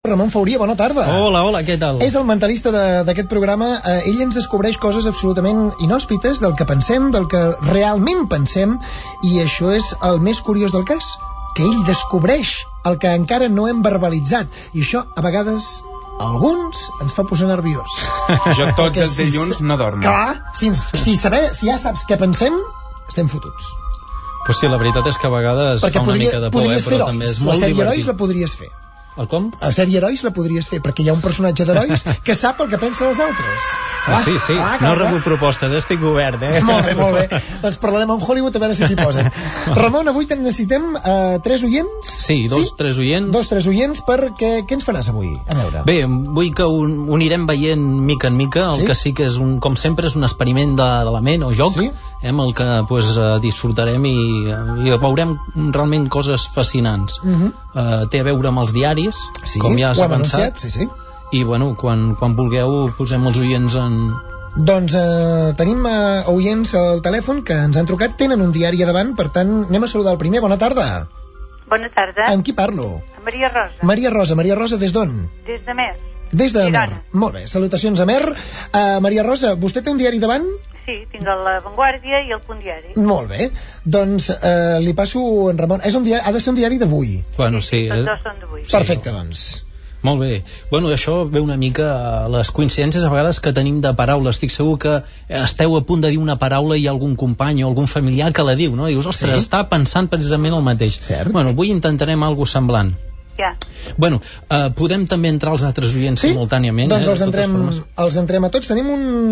Ramon Fauria, bona tarda. Hola, què tal? És el mentalista d'aquest programa. Ell ens descobreix coses absolutament inhòspites del que pensem, del que realment pensem, i això és el més curiós del cas, que ell descobreix el que encara no hem verbalitzat, i això a vegades alguns ens fa posar nerviós. Jo tots els dilluns no dormo. Clar, si ja saps què pensem, estem fotuts. Pues sí, la veritat és que a vegades fa una mica de por, però també és molt divertit. La sèrie Herois la podries fer. El com? La sèrie Herois la podries fer, perquè hi ha un personatge d'herois que sap el que pensen els altres. Sí. No he rebut propostes, estic obert, Molt bé. Doncs parlarem amb Hollywood a veure si t'hi posen. Ramon, avui necessitem 3 oients? Sí, 3 oients. 3 oients, perquè què ens faràs avui? A veure. Bé, vull que ho anirem veient mica en mica, el que sí que és, com sempre, és un experiment de la ment o joc, amb el que disfrutarem i veurem realment coses fascinants. Té a veure amb els diaris, com ja s'ha avançat. I bueno, quan vulgueu posem els oients en... Doncs tenim oients al telèfon que ens han trucat, tenen un diari a davant, per tant anem a saludar el primer. Bona tarda. Bona tarda. Amb qui parlo? Maria Rosa. Maria Rosa, des d'on? Des de Mer. Des de Mer. Molt bé, salutacions a Mer. Maria Rosa, vostè té un diari davant? Sí, tinc La Vanguardia i el Punt Diari. Molt bé, doncs li passo en Ramon. Ha de ser un diari d'avui. Bueno, sí. Tots dos són d'avui. Perfecte, doncs. Molt bé. Bueno, això ve una mica a les coincidències a vegades que tenim de paraules. Estic segur que esteu a punt de dir una paraula i algun company o algun familiar que la diu, no? I dius, ostres, està pensant precisament el mateix. Cert. Bueno, avui intentarem alguna cosa semblant. Ja. Bueno, podem també entrar els altres oients simultàniament. Doncs els entrem a tots. Tenim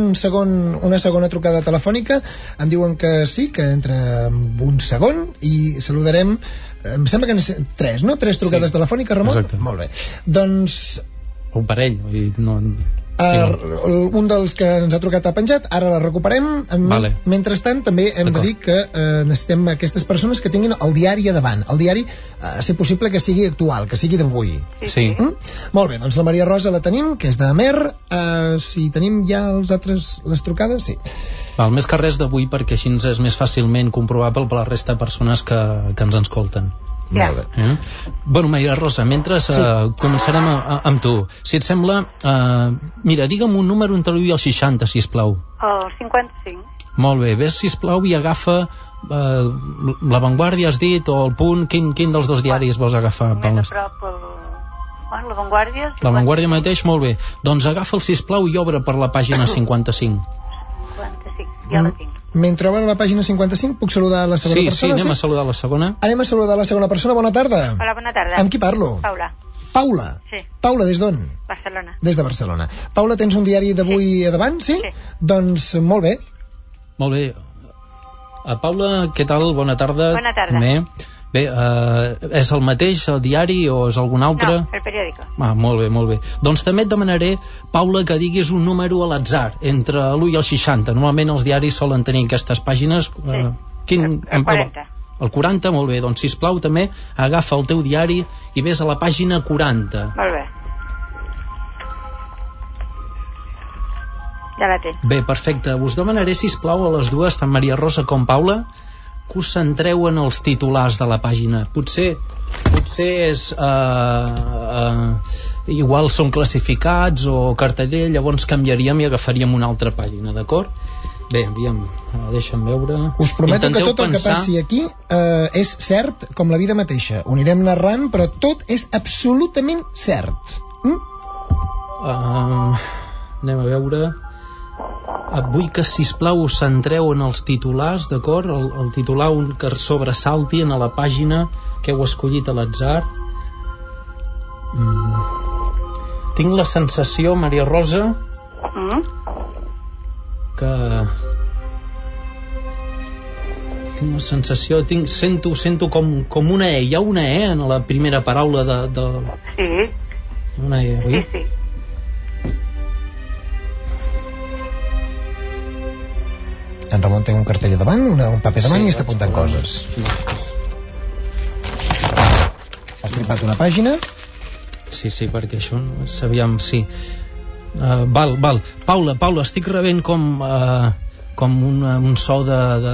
una segona trucada telefònica. Em diuen que sí, que entra en un segon i saludarem. Em sembla que 3, no? 3 trucades telefòniques, Ramon? Exacte. Molt bé. Doncs... Un parell. Un dels que ens ha trucat ha penjat, ara la recuperem. Mentrestant també hem de dir que necessitem aquestes persones que tinguin el diari a davant. El diari, a ser possible que sigui actual, que sigui d'avui. Sí. Molt bé, doncs la Maria Rosa la tenim, que és de Mer. Si tenim ja les trucades, sí. Val, més que res d'avui, perquè així és més fàcilment comprovable per la resta de persones que ens escolten. Molt bé. Bueno, Maria Rosa, mentre començarem amb tu. Si et sembla, mira, digue'm un número entre l'1 i el 60, sisplau. El 55. Molt bé, ves, sisplau, i agafa La Vanguardia, has dit, o El Punt. Quin dels dos diaris vols agafar? Més a prop La Vanguardia. La Vanguardia mateix, molt bé. Doncs agafa'l, sisplau, i obre per la pàgina 55. 55, ja la tinc. Mentre obre la pàgina 55, puc saludar la segona persona? Sí, anem a saludar la segona. Anem a saludar la segona persona. Bona tarda. Hola, bona tarda. Amb qui parlo? Paula. Sí. Paula, des d'on? Barcelona. Des de Barcelona. Paula, tens un diari d'avui a davant, sí? Sí. Doncs molt bé. Molt bé. Paula, què tal? Bona tarda. Bona tarda. Bé, és el mateix, el diari, o és algun altre? No, el periòdico. Molt bé. Doncs també et demanaré, Paula, que diguis un número a l'atzar, entre l'1 i el 60. Normalment els diaris solen tenir aquestes pàgines. Sí, el 40. El 40, molt bé. Doncs, sisplau, també agafa el teu diari i ves a la pàgina 40. Molt bé. Ja la tinc. Bé, perfecte. Us demanaré, sisplau, a les dues, tant Maria Rosa com Paula, que us centreu en els titulars de la pàgina. Potser és igual són classificats o cartellera, llavors canviaríem i agafaríem una altra pàgina, d'acord? Bé, aviam, deixa'm veure. Us prometo que tot el que passi aquí és cert com la vida mateixa. Ho anirem narrant, però tot és absolutament cert. Anem a veure. Vull que, sisplau, us centreu en els titulars, d'acord? El titular, un que sobresalti en la pàgina que heu escollit a l'atzar. Tinc la sensació, Maria Rosa, que... Tinc la sensació, sento com una E. Hi ha una E en la primera paraula de... Sí. Una E, oi? Sí. En Ramon té un cartell davant, un paper davant, i està apuntant coses. Has tripat una pàgina? Sí, perquè això no sabíem, sí. Val. Paula, estic rebent com un so de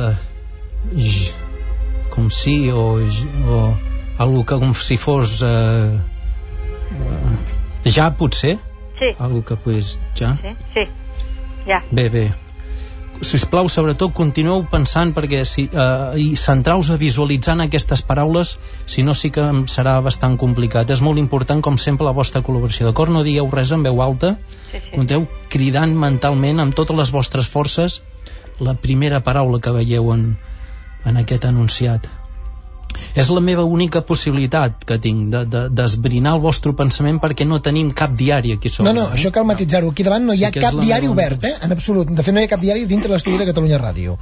com sí o algo que com si fos Ja, potser? Sí. Algo que pues, ja? Sí, ja. Bé. Sisplau, sobretot continueu pensant perquè i centreu-vos a visualitzar aquestes paraules, si no sí que em serà bastant complicat. És molt important, com sempre, la vostra col·laboració, d'acord? No digueu res en veu alta, continueu cridant mentalment amb totes les vostres forces la primera paraula que veieu en aquest enunciat. És la meva única possibilitat que tinc d'esbrinar el vostre pensament, perquè no tenim cap diari aquí sobre. No, això cal matitzar-ho. Aquí davant no hi ha cap diari obert, en absolut. De fet, no hi ha cap diari dintre l'estudi de Catalunya Ràdio.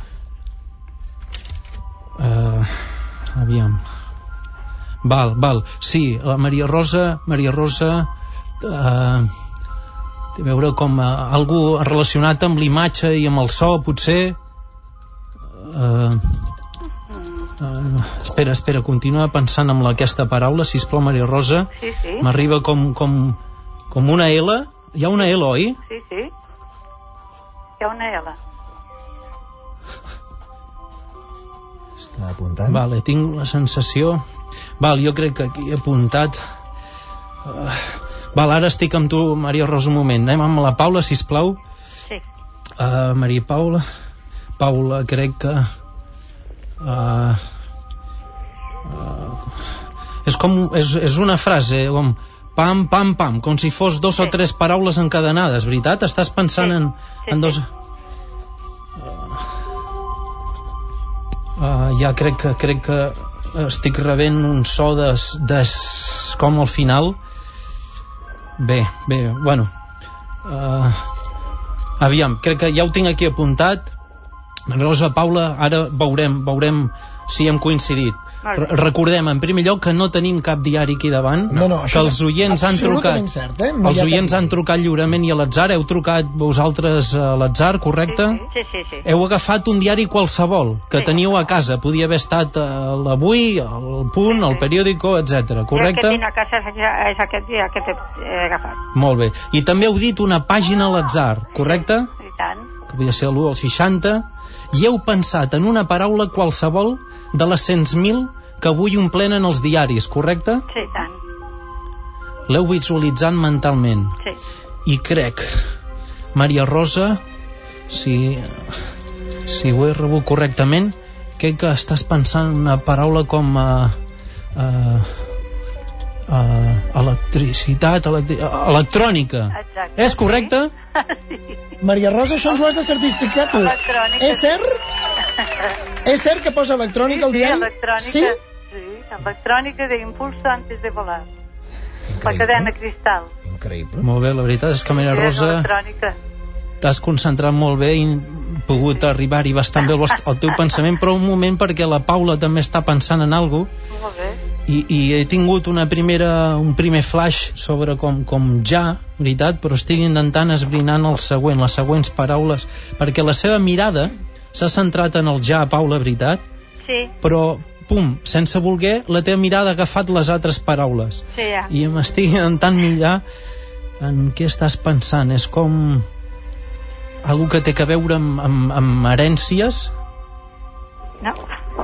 Aviam. Val. Sí, la Maria Rosa té a veure com algú relacionat amb l'imatge i amb el so, potser. Espera, continua pensant amb aquesta paraula, sisplau, Maria Rosa. Sí. M'arriba com una L. Hi ha una L, oi? Sí. Hi ha una L. Està apuntant. Vale, tinc la sensació... jo crec que aquí he apuntat... ara estic amb tu, Maria Rosa, un moment. Anem amb la Paula, sisplau. Sí. Maria Paula, crec que... és una frase com pam, pam, pam, com si fos 2 o 3 paraules encadenades, veritat? Estàs pensant en dos... ja crec que estic rebent un so com al final. Bé, bueno, aviam, crec que ja ho tinc aquí apuntat. Rosa, Paula, ara veurem si hem coincidit. Recordem, en primer lloc, que no tenim cap diari aquí davant, que els oients han trucat cert, els oients han trucat lliurement i a l'atzar. Heu trucat vosaltres a l'atzar, correcte? Sí. Heu agafat un diari qualsevol que teníeu a casa, podia haver estat l'Avui, el Punt, el Periódico, etc. correcte? El que tinc a casa és aquest dia que he agafat. Molt bé, i també heu dit una pàgina a l'atzar, correcte? I tant. Que podia ser l'1 al 60, i heu pensat en una paraula qualsevol de les 100.000 que avui omplenen els diaris, correcte? Sí, tant. L'heu visualitzat mentalment. Sí. I crec, Maria Rosa, si ho he rebut correctament, crec que estàs pensant una paraula com electricitat, electrònica. Exacte. És correcte? Sí. Maria Rosa, això ens ho has de certificar tu. Electrònica. És cert? És cert que posa electrònica al diari? Sí, electrònica d'impulso antes de volar. La cadena cristal. Increïble. Molt bé, la veritat és que Maria Rosa, t'has concentrat molt bé i pogut arribar-hi bastant bé el teu pensament, però un moment, perquè la Paula també està pensant en alguna cosa. Molt bé. I he tingut un primer flash sobre com ja, veritat, però estic intentant esbrinar les següents paraules, perquè la seva mirada s'ha centrat en el ja, Paula, veritat? Sí. Però, pum, sense voler, la teva mirada ha agafat les altres paraules. Sí, ja. I m'estic intentant mirar en què estàs pensant. És com algo que té a veure amb herències? No.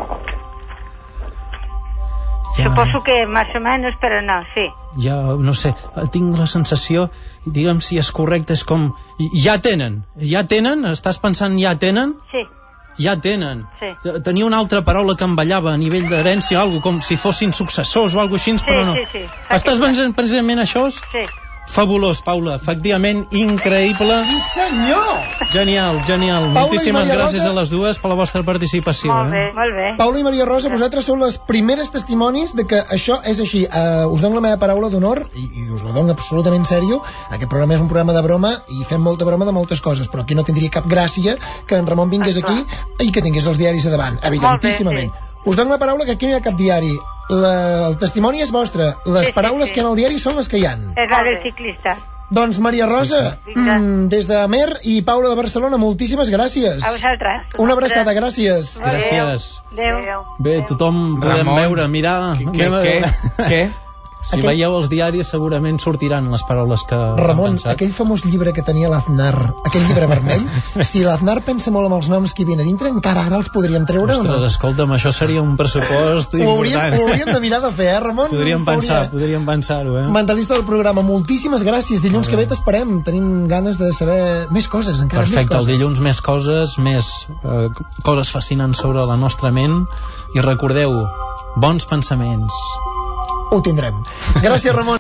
Suposo que més o menys, però no, sí. Ja, no sé, tinc la sensació, digue'm si és correcte, és com... Ja tenen? Estàs pensant ja tenen? Sí. Ja tenen. Sí. Tenia una altra paraula que em ballava a nivell d'herència, com si fossin successors o alguna cosa així, però no. Sí. Estàs pensant precisament això? Sí. Fabulós, Paula, efectivament, increïble. Sí, senyor! Genial. Moltíssimes gràcies a les dues per la vostra participació. Molt bé. Paula i Maria Rosa, vosaltres sou les primeres testimonis de que això és així. Us dono la meva paraula d'honor, i us la dono absolutament sèrio. Aquest programa és un programa de broma, i fem molta broma de moltes coses, però aquí no tindria cap gràcia que en Ramon vingués aquí i que tingués els diaris a davant, evidentíssimament. Us dono la paraula que aquí no hi ha cap diari. El testimoni és vostre. Les paraules que hi ha al diari són les que hi ha. És la del ciclista. Doncs Maria Rosa, des de Amer i Paula de Barcelona, moltíssimes gràcies. A vosaltres. Una abraçada, gràcies. Gràcies. Adéu. Bé, tothom podem veure, mirar... Què? Si veieu els diaris segurament sortiran les paraules que Ramon, han pensat. aquell famós llibre que tenia l'Aznar, aquell llibre vermell, si l'Aznar pensa molt amb els noms que hi havia a dintre, encara ara els podríem treure. Ostres, o no? escolta'm, això seria un pressupost important. Ho hauríem de mirar de fer, Ramon? Podríem pensar-ho, Mentalista del programa, moltíssimes gràcies. Dilluns que ve t'esperem. Tenim ganes de saber més coses, encara Perfecte, més coses. el dilluns més coses, més coses fascinants sobre la nostra ment, i recordeu, bons pensaments. Ho tindrem. Gràcies, Ramon.